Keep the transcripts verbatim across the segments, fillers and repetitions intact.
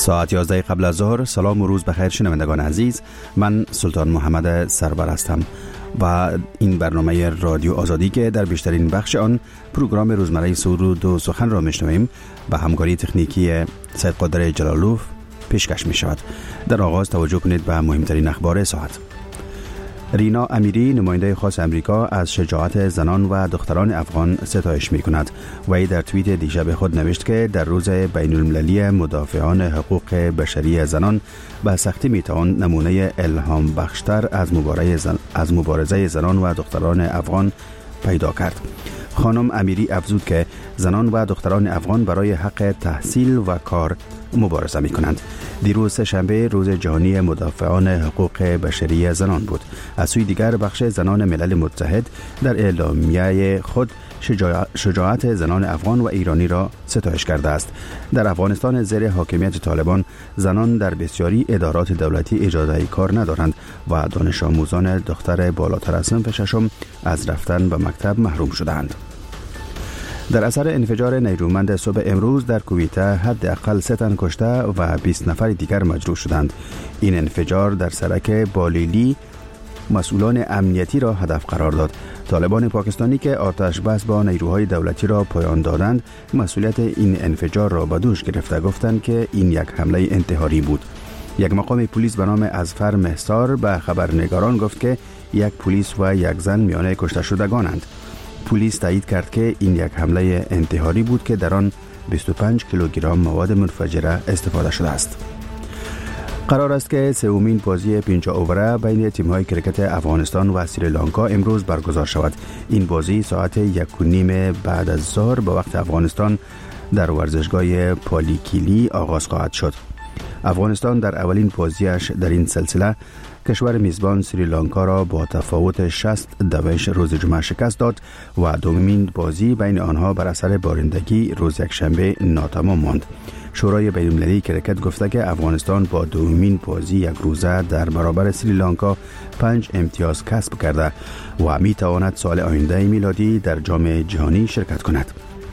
ساعت یازده قبل از ظهر. سلام و روز بخیر شنوندگان عزیز، من سلطان محمد سرور هستم و این برنامه رادیو آزادی که در بیشترین بخش آن پروگرام روزمره سرود و سخن را میشنویم به همکاری تکنیکی سید قادر جلالوف پیشکش می شود. در آغاز توجه کنید به مهمترین اخبار ساعت. رینا امیری، نماینده خاص امریکا، از شجاعت زنان و دختران افغان ستایش می کند و ای در توییت دیشب خود نوشت که در روز بین المللی مدافعان حقوق بشری زنان به سختی می توان نمونه الهام بخشتر از مبارزه زن... از مبارزه زنان و دختران افغان پیدا کرد. خانم امیری افزود که زنان و دختران افغان برای حق تحصیل و کار مبارزه می کنند. دیروز شنبه روز جهانی مدافعان حقوق بشری زنان بود. از سوی دیگر بخش زنان ملل متحد در اعلامیه خود شجاعت زنان افغان و ایرانی را ستایش کرده است. در افغانستان زیر حاکمیت طالبان زنان در بسیاری ادارات دولتی اجازه کار ندارند و دانش آموزان دختر بالاتر از صنف ششم از رفتن به مکتب محروم شدند. در اثر انفجار نیرومند صبح امروز در کویته حداقل سه تن کشته و بیست نفر دیگر مجروح شدند. این انفجار در سرک بالیلی مسئولان امنیتی را هدف قرار داد. طالبان پاکستانی که آتش بس با نیروهای دولتی را پایان دادند مسئولیت این انفجار را به دوش گرفته، گفتند که این یک حمله انتحاری بود. یک مقام پلیس به نام اظفر مهسار به خبرنگاران گفت که یک پلیس و یک زن میان کشته شدگانند. پلیس تایید کرد که این یک حمله انتحاری بود که در آن بیست و پنج کیلوگرم مواد منفجره استفاده شده است. قرار است که سومین بازی پنجاه اووره بین تیم‌های کرکت افغانستان و سریلانکا امروز برگزار شود. این بازی ساعت یک و نیم بعد از ظهر به وقت افغانستان در ورزشگاه پالیکیلی آغاز خواهد شد. افغانستان در اولین بازیش در این سلسله کشور میزبان سریلانکا را با تفاوت شصت دویش روز جمعه شکست داد و دومین بازی بین آنها بر اثر بارندگی روز یکشنبه ناتمام ماند. شورای بین‌المللی کرکت گفته که افغانستان با دومین بازی یک روزه در برابر سریلانکا پنج امتیاز کسب کرده و می تواند سال آینده میلادی در جام جهانی شرکت کند.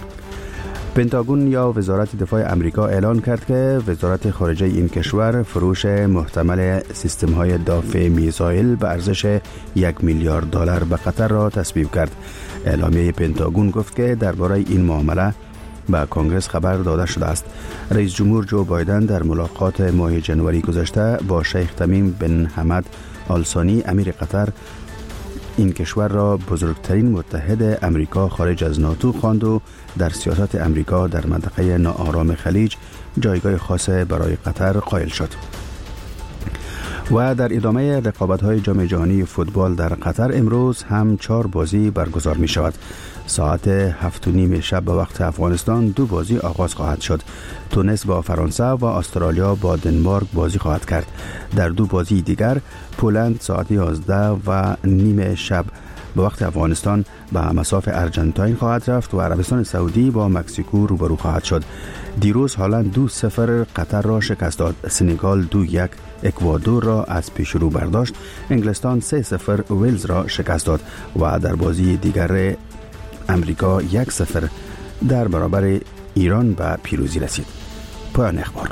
پنتاگون یا وزارت دفاع امریکا اعلان کرد که وزارت خارجه این کشور فروش محتمل سیستم‌های دافع میزایل به ارزش یک میلیارد دلار به قطر را تصویب کرد. اعلامیه پنتاگون گفت که درباره این معامله به کنگره خبر داده شده است. رئیس جمهور جو بایدن در ملاقات ماه جنوری گذشته با شیخ تمیم بن حمد آل ثانی امیر قطر این کشور را بزرگترین متحد امریکا خارج از ناتو خواند و در سیاست امریکا در منطقه ناآرام خلیج جایگاه خاص برای قطر قائل شد. و در ادامه رقابت‌های جام جهانی فوتبال در قطر امروز هم چهار بازی برگزار می شود. ساعت هفت و نیم شب به وقت افغانستان دو بازی آغاز خواهد شد. تونس با فرانسه و استرالیا با دنمارک بازی خواهد کرد. در دو بازی دیگر پولند ساعت یازده و نیم شب به وقت افغانستان به مساف ارجنتاین خواهد رفت و عربستان سعودی با مکزیکو روبرو خواهد شد. دیروز هلند دو صفر قطر را شکست داد. سنگال دو یک اکوادور را از پیش رو برداشت. انگلستان سه صفر ویلز را شکست داد و در بازی دیگر امریکا یک صفر در برابر ایران به پیروزی رسید. پایان اخبار.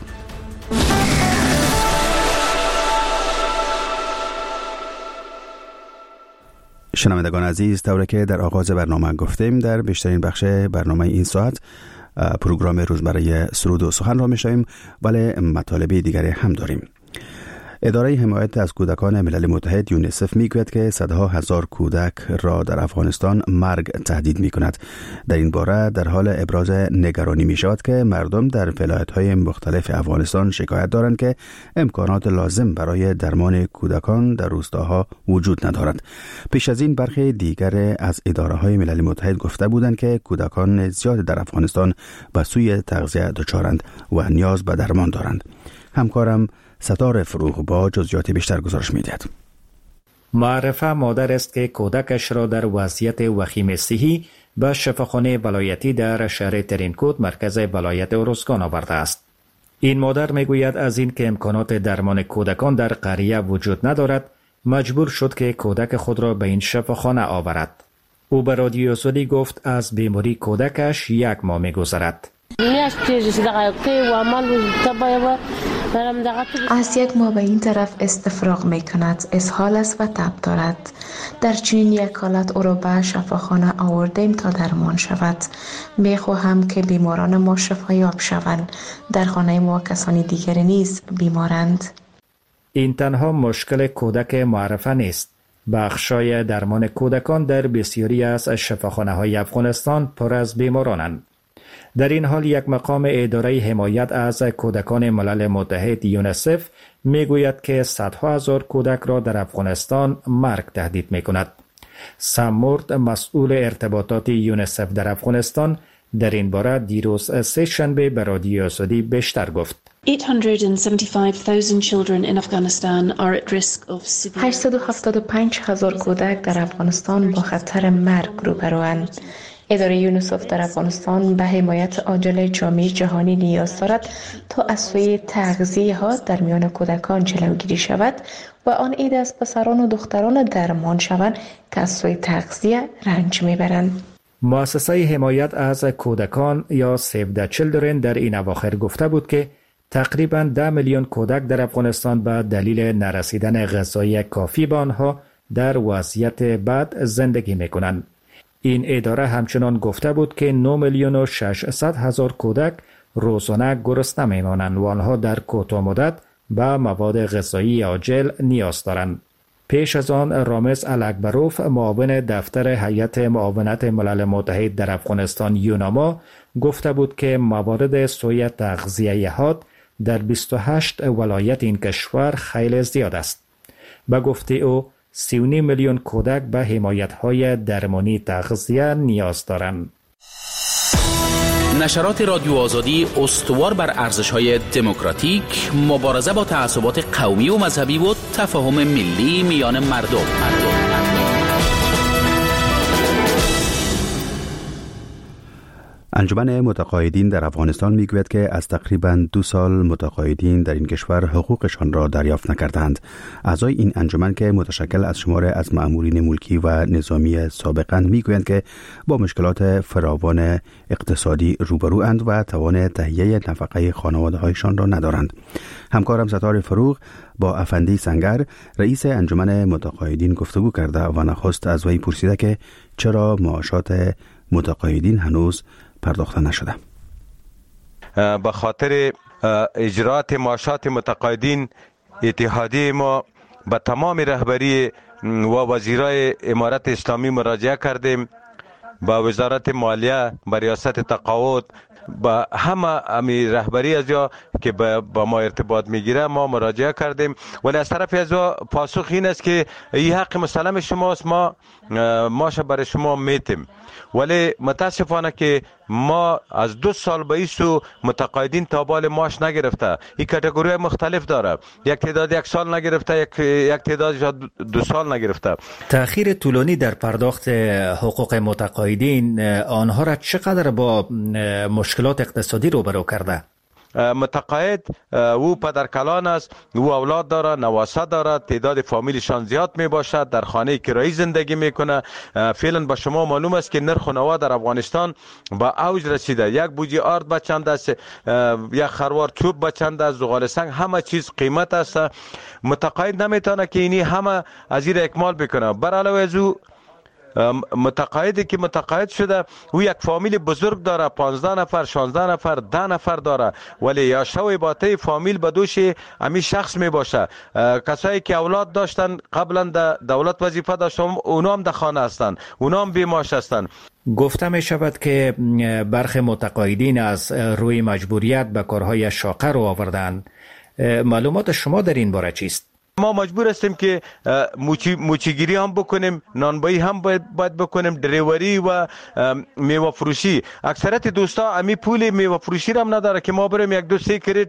شنوندگان عزیز، طوری که در آغاز برنامه گفتیم در بیشترین بخش برنامه این ساعت پروگرام روزمره سرود و سخن را میشنویم، ولی مطالب دیگری هم داریم. اداره حمایت از کودکان ملل متحد یونیسف میگوید که صدها هزار کودک را در افغانستان مرگ تهدید میکند. در این باره در حال ابراز نگرانی می شود که مردم در ولایت‌های مختلف افغانستان شکایت دارند که امکانات لازم برای درمان کودکان در روستاها وجود ندارد. پیش از این برخی دیگر از اداره‌های ملل متحد گفته بودند که کودکان زیاد در افغانستان به سوی تغذیه دچارند و نیاز به درمان دارند. همکارم ستاره فروغ با جزئیات بیشتر گزارش می‌دهد. معرفه مادر است که کودکش را در وضعیت وخیم صحی به شفاخانه ولایتی در شهر ترینکوت مرکز ولایت ارزگان آورده است. این مادر میگوید از این که امکانات درمان کودکان در قریه وجود ندارد مجبور شد که کودک خود را به این شفاخانه آورد. او به رادیو آزادی گفت از بیماری کودکش یک ماه می‌گذرد. از یک ما به این طرف استفراغ می کند، اسهال است و تب دارد. در چنین یک حالت او را به شفاخانه آوردیم تا درمان شود. می خواهم که بیماران ما شفایاب شوند. در خانه ما کسانی دیگری نیز بیمارند. این تنها مشکل کودک معرفه نیست. بخشای درمان کودکان در بسیاری از شفاخانه های افغانستان پر از بیمارانند. در این حال یک مقام اداره حمایت از کودکان ملل متحد یونیسف میگوید که صدها هزار کودک را در افغانستان مرگ تهدید می کند. سم مورد، مسئول ارتباطات یونیسف در افغانستان، در این باره دیروز سه شنبه به رادیو آزادی بیشتر گفت. هشتصد و هفتاد و پنج هزار کودک در افغانستان با خطر مرگ روبروند. اداره یونیسف در افغانستان به حمایت عاجل جامعه جهانی نیاز دارد تا از سوی تغذیه ها در میان کودکان جلوگیری شود و آن عده از پسران و دختران درمان شوند که از سوی تغذیه رنج میبرند. مؤسسه حمایت از کودکان یا سیو د چیلدرن در این اواخر گفته بود که تقریباً ده میلیون کودک در افغانستان به دلیل نرسیدن غذای کافی به آنها در وضعیت بد زندگی میکنند. این اداره همچنان گفته بود که نه میلیون و ششصد هزار کودک روزانه گرسنه میمانند و آنها در کوتاه مدت به مواد غذایی عاجل نیاز دارند. پیش از آن رامز الاکبروف، معاون دفتر هیئت معاونت ملل متحد در افغانستان یوناما، گفته بود که موارد سوء تغذیه حاد در بیست و هشت ولایت این کشور خیلی زیاد است. به گفته او سی و نیم میلیون کودک به حمایت‌های درمانی تغذیه نیاز دارند. نشرات رادیو آزادی استوار بر ارزش‌های دموکراتیک، مبارزه با تعصبات قومی و مذهبی و تفاهم ملی میان مردم. مردم. انجمن متقاعدین در افغانستان میگوید که از تقریباً دو سال متقاعدین در این کشور حقوقشان را دریافت نکردند. اعضای این انجمن که متشکل از شمار از مأمورین ملکی و نظامی سابقاً میگویند که با مشکلات فراوان اقتصادی روبروند و توان تهیه نفقه خانواده‌هایشان را ندارند. همکارم ستار فروغ با افندی سنگر، رئیس انجمن متقاعدین گفتگو کرده و نخست از وی پرسیده که چرا معاشات متقاعدین هنوز پرداخته نشده. به خاطر اجرات معاشات متقاعدین اتحادیه ما به تمام رهبری و وزیرای امارت اسلامی مراجعه کردیم، با وزارت مالیه، با ریاست تقاعد، با همه امی رهبری از یا که با ما ارتباط میگیره ما مراجعه کردیم، ولی از طرف از پاسخ این است که این حق مسلم شماست، ما ماش برای شما میتیم، ولی متاسفانه که ما از دو سال به ایسو متقاعدین تابال معاش نگرفته. این کاتگوری مختلف داره، یک تعداد یک سال نگرفته، یک یک تعداد دو سال نگرفته. تأخیر طولانی در پرداخت حقوق متقاعدین آنها را چقدر با مشکلات اقتصادی روبرو کرده؟ متقاعد او پدرکلان است، او اولاد داره، نواسه داره، تعداد فامیلشان زیاد می باشد، در خانه کرایی زندگی میکنه. فعلا با شما معلوم است که نرخ نوا در افغانستان با اوج رسیده. یک بوجی آرد به چند است، یک خروار چوب به چند است، زغال سنگ، همه چیز قیمت است. متقاعد نمیتونه که اینی همه از این اکمال بکنه. بر علاوه از او متقاعدی که متقاعد شده او یک فامیل بزرگ داره، پانزده نفر، شانزده نفر، ده نفر داره، ولی یا شوی باته فامیل به دوش امی شخص می باشه. کسایی که اولاد داشتن قبلا در دولت وظیفه داشتن اونا هم در خانه هستن، اونا هم بیماش هستن. گفته می شود که برخی متقاعدین از روی مجبوریت به کارهای شاقه رو آوردن. معلومات شما در این باره چیست؟ ما مجبور هستیم که موچی موچیگیری هم بکنیم، نانبایی هم باید, باید بکنیم، دریوری و میوه فروشی. اکثریت دوستا امی پول میوه فروشی هم نداره که ما بریم یک دو سه کریت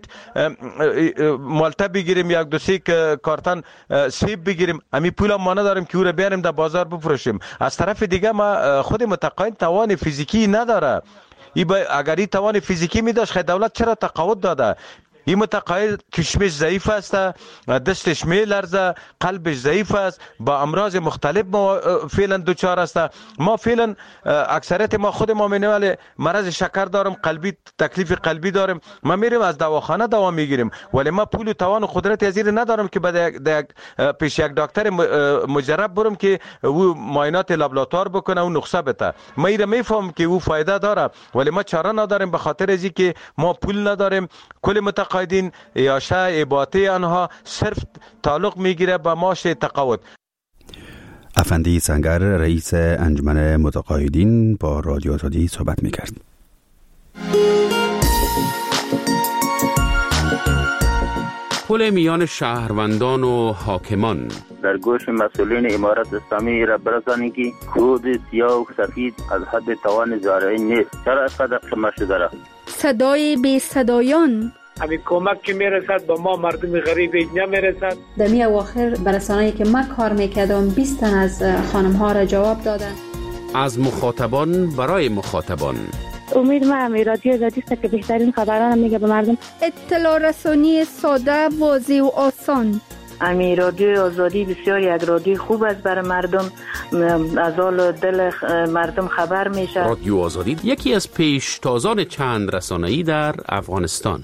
مالته بگیریم، یک دو سه کارتن سیب بگیریم. امی پول هم ما نداریم که او را بیاریم در بازار بفروشیم. از طرف دیگه ما خود متقاعد توان فیزیکی نداره. ای اگر این توان فیزیکی می داشت خیلی دولت چرا تقاعد داده؟ این متقاعد کشمش ضعیف است، دستش میلرزه، قلبش ضعیف است، با امراض مختلف ما فعلا دچار است. ما فعلا اکثریت ما خود ما مینوال مرض شکر دارم، قلبی تکلیف قلبی دارم، ما میریم از دواخانه دوا میگیریم، ولی ما پول و توان و قدرت ازیر ندارم که بعد پیش یک دکتر مجرب برم که او معاینات لابراتوار بکنه و نسخه بده. ما ایره میفهم که او فایده داره، ولی ما چاره نداریم به خاطر ازی که ما پول نداریم. کل متقاعدین یا شای اباطه آنها صرف تعلق میگیره به معاش تقاعد. افندی سنگر رئیس انجمن متقاعدین با رادیو آزادی صحبت میکرد. پل میان شهروندان و حاکمان در گوش مسئولین امارت اسلامی را برسانید که کود سیاه و سفید از حد توان زارعین نیست. چرا اسقدر قمه شده را؟ صدای بی صدایان همین کمک که میرسد با ما مردم غریب اینجا میرسد. در می اواخر برسانه‌ای که من کار میکردم بیست تن از خانم ها را جواب دادن. از مخاطبان برای مخاطبان. امید ما هم رادیو آزادی است که بهترین خبران میگه به مردم. اطلاع رسانی ساده، واضح و آسان. امی رادیو آزادی بسیار یک رادیو خوب است برای مردم، از حال دل مردم خبر میشه. رادیو آزادی یکی از پیشتازان چند رسانه‌ای در افغانستان.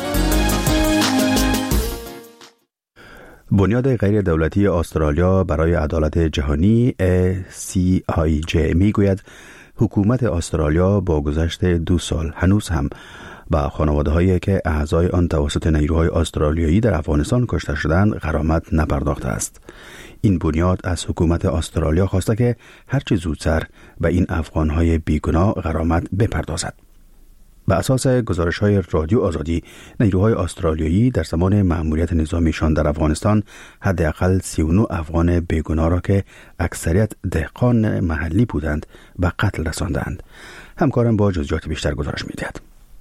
بنیاد غیر دولتی استرالیا برای عدالت جهانی ای سی آی جی می گوید حکومت استرالیا با گذشت دو سال هنوز هم با خانواده هایی که اعضای آن توسط نیروهای استرالیایی در افغانستان کشته شدند غرامت نپرداخته است. این بنیاد از حکومت استرالیا خواسته که هرچه زودتر به این افغانهای بیگناه غرامت بپردازد. به اساس گزارش‌های رادیو آزادی، نیروهای استرالیایی در زمان مأموریت نظامیشان در افغانستان حداقل سی و نه افغان بیگناه را که اکثریت دهقان محلی بودند به قتل رساندند. همکارم با جزئیات بیشتر گزارش می‌دهد.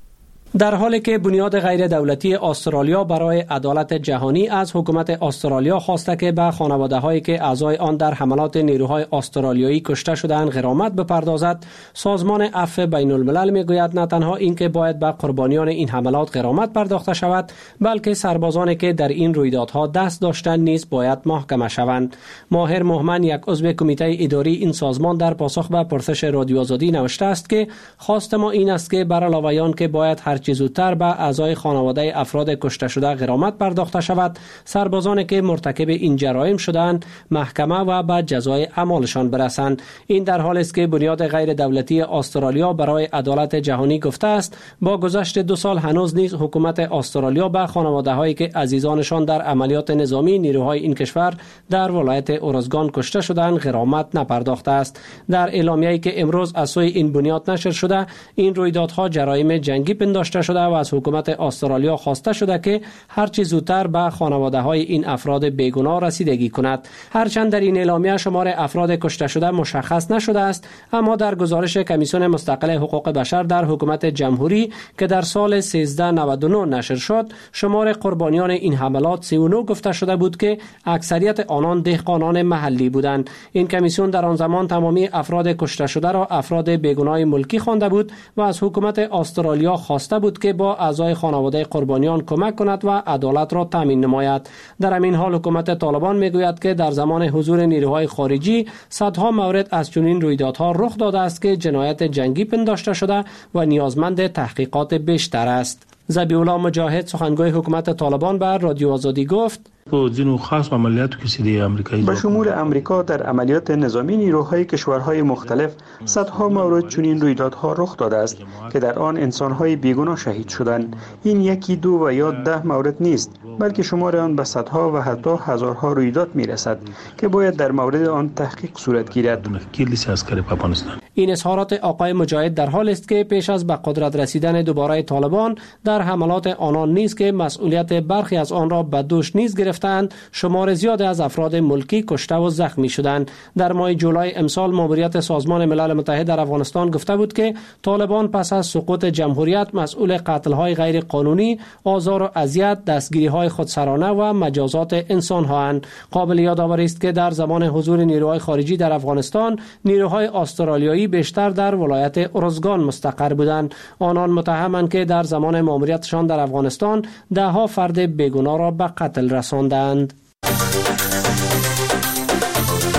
در حالی که بنیاد غیر دولتی استرالیا برای عدالت جهانی از حکومت استرالیا خواسته که به خانواده‌هایی که اعضای آن در حملات نیروهای استرالیایی کشته شدند غرامت بپردازد، سازمان عفو بین الملل میگوید نه تنها اینکه باید به قربانیان این حملات غرامت پرداخته شود، بلکه سربازانی که در این رویدادها دست داشتند نیز باید محاکمه شوند. ماهر مهمن، یک عضو کمیته اداری این سازمان، در پاسخ به پرسش رادیو آزادی نوشته است که خواست ما این است که بر علاوه آن که باید هر چه زودتر به اعضای خانواده افراد کشته شده غرامت پرداخته شود، سربازانی که مرتکب این جرایم شدند محکمه و به جزای اعمالشان برسند. این در حالی است که بنیاد غیر دولتی استرالیا برای عدالت جهانی گفته است با گذشت دو سال هنوز نیز حکومت استرالیا به خانواده هایی که عزیزانشان در عملیات نظامی نیروهای این کشور در ولایت اورزگان کشته شدند غرامت نپرداخته است. در اعلامیه‌ای که امروز از سوی این بنیاد نشر شده، این رویدادها جرایم جنگی پنداشته شده و از حکومت استرالیا خواسته شده که هر چه زودتر به خانواده های این افراد بیگناه رسیدگی کند. هرچند در این اعلامیه شمار افراد کشته شده مشخص نشده است، اما در گزارش کمیسیون مستقل حقوق بشر در حکومت جمهوری که در سال سیزده نود و نه نشر شد، شمار قربانیان این حملات سی و نه گفته شده بود که اکثریت آنان دهقانان محلی بودند. این کمیسیون در آن زمان تمامی افراد کشته شده را افراد بیگناه ملکی خوانده بود و از حکومت استرالیا خواسته بود که با اعضای خانواده قربانیان کمک کند و عدالت را تامین نماید. در همین حال حکومت طالبان میگوید که در زمان حضور نیروهای خارجی صدها مورد از چنین رویدادها رخ داده است که جنایت جنگی پنداشته شده و نیازمند تحقیقات بیشتر است. ذبیح الله مجاهد، سخنگوی حکومت طالبان، بر رادیو آزادی گفت: خاص عملیات کشیده آمریکایی به شمول امریکا در عملیات نظامی نیروهای کشورهای مختلف صدها مورد چنین رویدادها رخ داده است که در آن انسانهای بیگناه شهید شدند. این یکی دو و یا ده مورد نیست، بلکه شمار آن به صدها و حتی هزارها رویداد میرسد که باید در مورد آن تحقیق صورت گیرد. این اظهارات آقای مجاهد در حال است که پیش از به قدرت رسیدن دوباره طالبان در حملات آنان نیز که مسئولیت برخی از آن را به دوش نیز گرفت گرفتند، شمار زیاد از افراد ملکی کشته و زخمی شدند. در ماه جولای امسال ماموریت سازمان ملل متحد در افغانستان گفته بود که طالبان پس از سقوط جمهوریت مسئول قتل‌های غیر قانونی، آزار و اذیت، دستگیری‌های خودسرانه و مجازات انسان‌هاند. قابل یادآوری است که در زمان حضور نیروهای خارجی در افغانستان، نیروهای استرالیایی بیشتر در ولایت ارزگان مستقر بودند. آنان متهمند که در زمان ماموریتشان در افغانستان ده ها فرد بیگناه را به قتل رساندند.